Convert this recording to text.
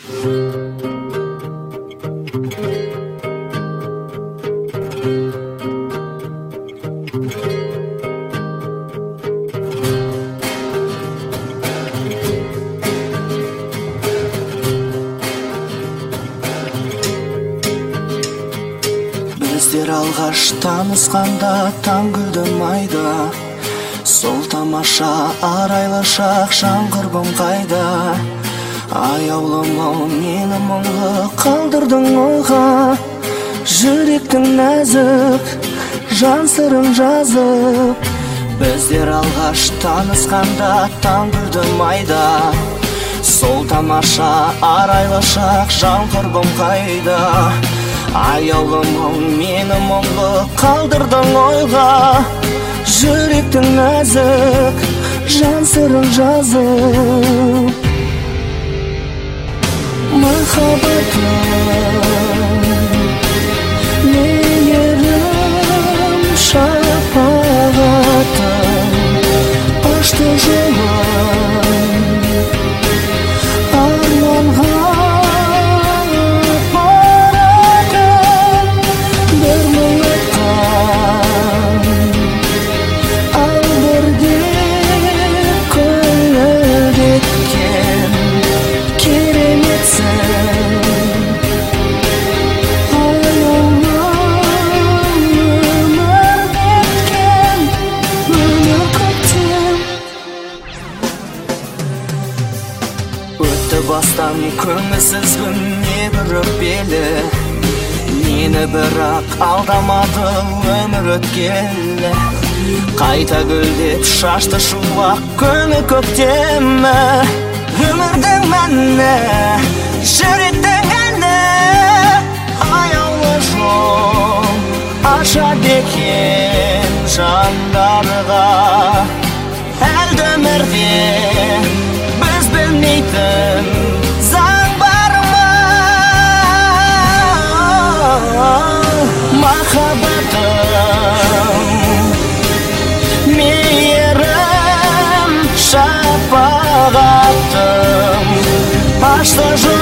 Біздер алғаш танысқанда таң күлдім айда, сол тамаша арайлы шақ жаңғырбым қайда. Аяулым ау мені мұңлы қалдырдың ойға, жүректің нәзік жан сырын жазып. Біздер алғаш танысқанда таң күлдім айда, сол тамаша арайлы шақ жаңғырбым қайда. Аяулым ау мені мұңлы қалдырдың ойға, жүректің нәзік жан сырын жазып. Махаббатым, мейірім, шапағатым ашты жолым арманға апаратын. Бір мың атқан ал бірге көңіл кеткен кереметсің. Бастан көңілсіз күн небір өтпелі, мені бірақ алдамады өмір өткелі. Қайта гүлдеп шашты шуақ көңіл көктемі, өмірдің мәні жүректің әні. Аяулы жол ашады екен жандарға, әлде өмірде біз білмейтін заң бар ма? Махаббатым, мейірім, шапағатым ашты жол